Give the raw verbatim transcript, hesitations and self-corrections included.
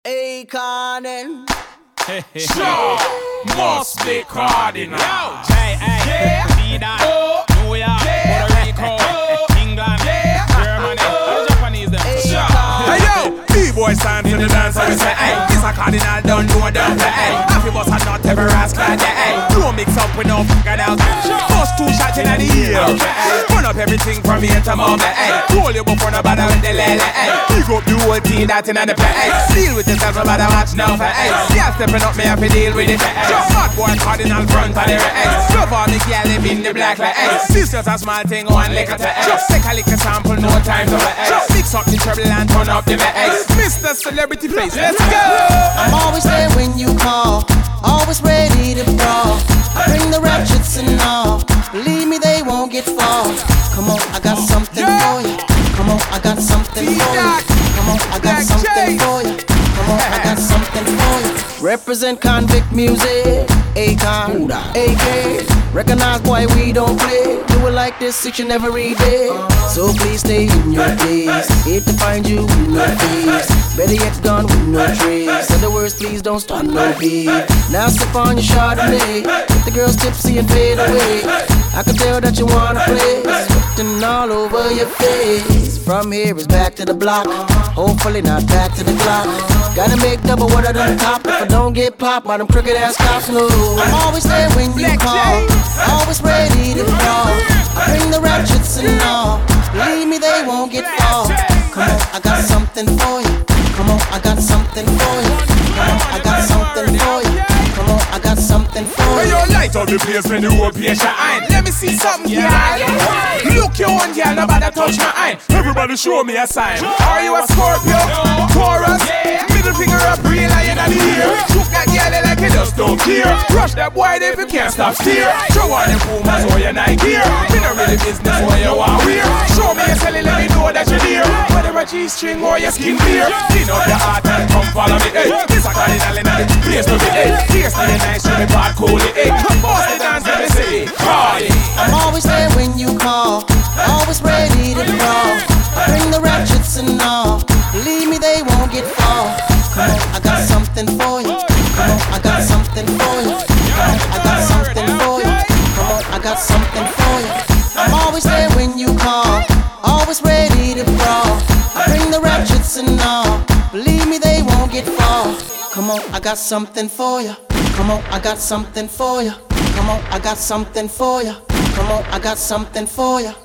Akon and Sure, must be cardinal. Hey, hey, see that? New York, Puerto Rico, England, Germany, how Japanese them? Hey yo, B-boy stand to the dance and we say, hey, this a cardinal, don't know, don't play, hey. Happy boss and not ever ask like that, hey. Don't mix up with no fucking else. First two shots in the ear, burn up everything from here to Mumbai, hey. Hold you before nobody with the lele, hey. Pick up the whole team that's in the play, hey. Deal with yourself, nobody watch now for, hey. Yeah, stepping up, me have to deal with it, hey. Just hot boy cardinal front of the hey. Love all the girl live in the black like, hey. This just a small thing, one liquor to, hey. Just take a liquor sample, no time to, hey. Just mix up the trouble and turn up the, hey. Mister Celebrity Face, let's go. I'm always there when you call, always ready to brawl. I bring the ratchets and all, believe me they won't get far. Come on, I got something for you. Come on, I got something for you. Come on, I got something for you. Come on, I got something for you. Represent convict music, Akon, A K. Recognize boy we don't play. Do it like this each and every day. So please stay in your place. Hate to find you with no face. Better yet gone with no trace. In other words, please don't start no beef. Now sip on your Chardonnay. Get the girls tipsy and fade away. I can tell that you wanna play. Written all over your face. From here is back to the block. Hopefully not back to the clock. Gotta make double what I done top. If I don't get popped by them crooked ass cops, no. I'm always there when you call, always ready to brawl. I bring the ratchets and all, believe me they won't get far. Come on, I got something for you. Come on, I got something for you. Come on, I got something for you. Come on, I got something for you. When you light up the place when you open your eye. Let me see something, girl. Look your one, girl, nobody touch my eye. Everybody show me a sign. Are you a Scorpio? Taurus? Middle finger up, real lion of the ear. Shook that girl like you just don't care. Rush that boy if you can't stop steer. Show on the Pumas or your Nike gear. Me no really business what you want wear. Show me your celly, let me know that you're near. Whether a G-string or your skin clear. Clean up your heart and come follow me, hey. This a cardinal in the place to be, hey. Here's to the nice, show me bad cool, hey. Bust the dance, let me say, party. I'm always there when you call, always ready to brawl. I bring the ratchets and all, believe me they won't get far. Come on, I got something for you. Come on, I got something for you. Come on, I got something for you. Come on, I got something for you. I'm always there when you call, always ready to brawl. I bring the ratchets and all, believe me they won't get far. Come on, I got something for you. Come on, I got something for you. Come on, I got something for you. Come on, I got something for you.